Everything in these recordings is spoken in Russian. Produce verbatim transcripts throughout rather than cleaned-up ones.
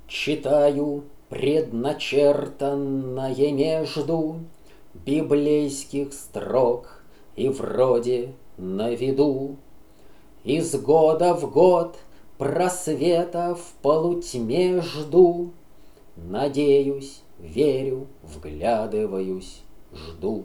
Читаю предначертанное между библейских строк и вроде на виду. Из года в год просвета в полутьме жду. Надеюсь, верю, вглядываюсь, жду.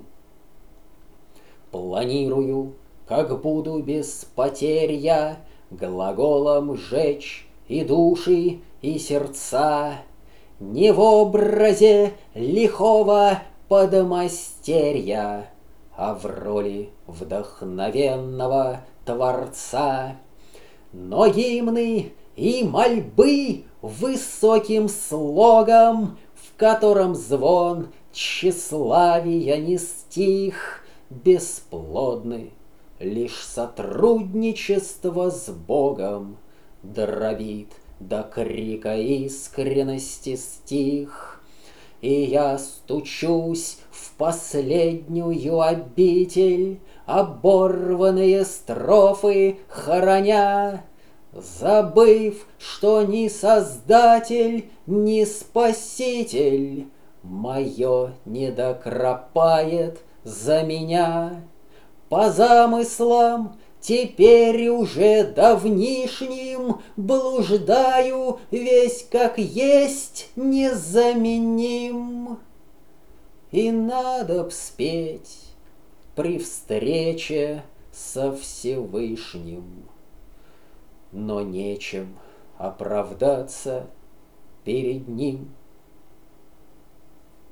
Планирую, как буду без потерь я глаголом жечь и души, и сердца, не в образе лихого подмастерья, а в роли вдохновенного творца. Но гимны и мольбы высоким слогом, в котором звон тщеславия не стих, бесплодны. Лишь сотрудничество с Богом дробит до крика искренности стих. И я стучусь в последнюю обитель, оборванные строфы хороня, забыв, что ни Создатель, ни Спаситель мое не докропает за меня. По замыслам теперь уже давнишним блуждаю, весь как есть незаменим. И надо б спеть при встрече со Всевышним, но нечем оправдаться перед ним.